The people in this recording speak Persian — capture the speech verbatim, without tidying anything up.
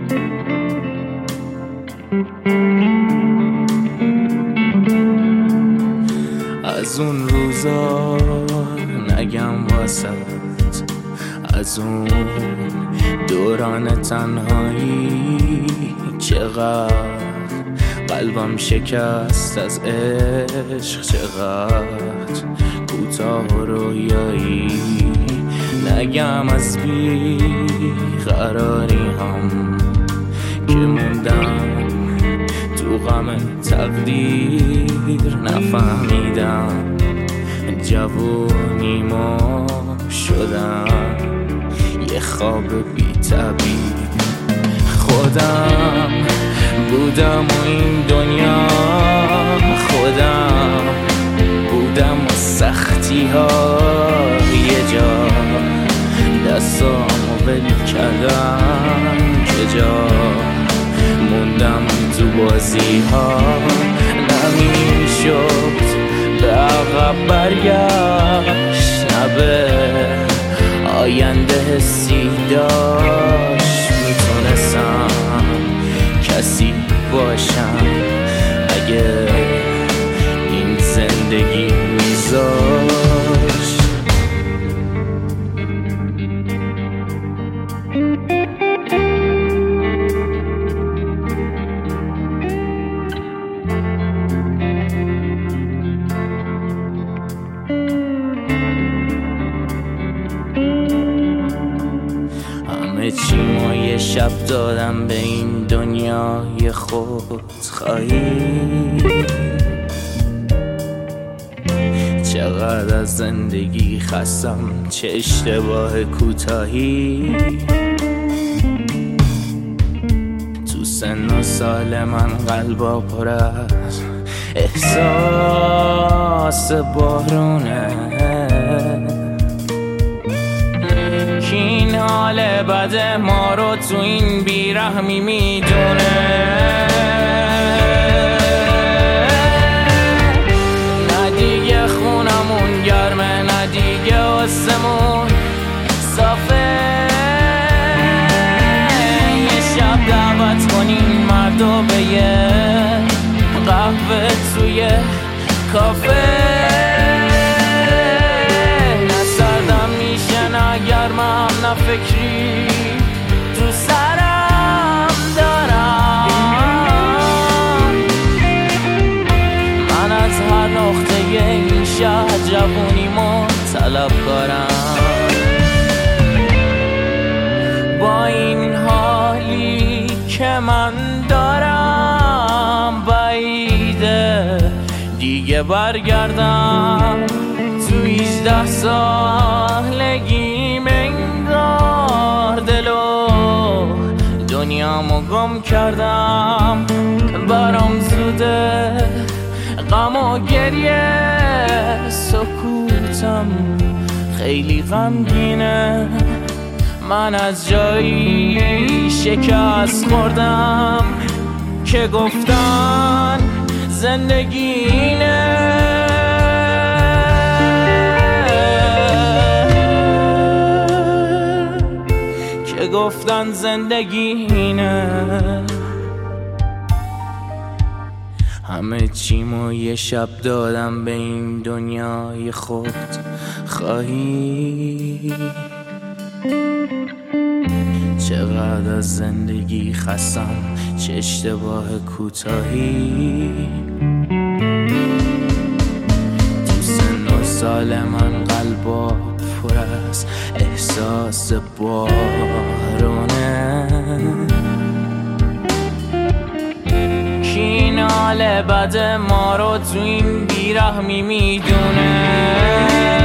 از اون روزا نگم واسط، از اون دوران تنهایی چقدر قلبم شکست از عشق، چقدر کوتاه و رویایی. نگم از بی قراری هم که موندم تو غم تقدیر، نفهمیدم جوونیمو شدم یه خواب بی طبیع. خودم بودم و این دنیا خودم بودم و سختی ها یه جا دستامو ول کردم که جا موندم تو بازی ها. نمیشد به عقب برگشت، نه به آینده حسی داشت. میتونستم کسی باشم اگه این زندگی میذاشت. همه چیمو یه شب دادم به این دنیای خودخواهی. چقدر از زندگی خستم، چه اشتباه کوتاهی. تو سن و سال من قلبا پر از احساس بارونه، که این حال بد ما رو تو این بیرحمی میدونه. نه دیگه خونمون گرمه، نه دیگه آسمون صافه. یه شب دعوت کنین مردو به یه قهوه توی کافه. گرمم نه فکری تو سرم دارم. من از هر نقطه این شهر جوونیمو طلب کارم. با این حالی که من دارم بعیده دیگه برگردم تو هجده سالگی. دنیامو گم کردم، برام زوده غم و گریه. سکوتم خیلی غمگینه، من از جایی شکست خوردم که گفتن زندگی اینه. گفتن زندگی اینه. همه چیمو یه شب دادم به این دنیای خود خواهی. چقدر از زندگی خستم، چه اشتباه کوتاهی. تو سن و سال من قلبا پر از احساس بارونه، که این حال بد ما رو تو این بیرحمی میدونه.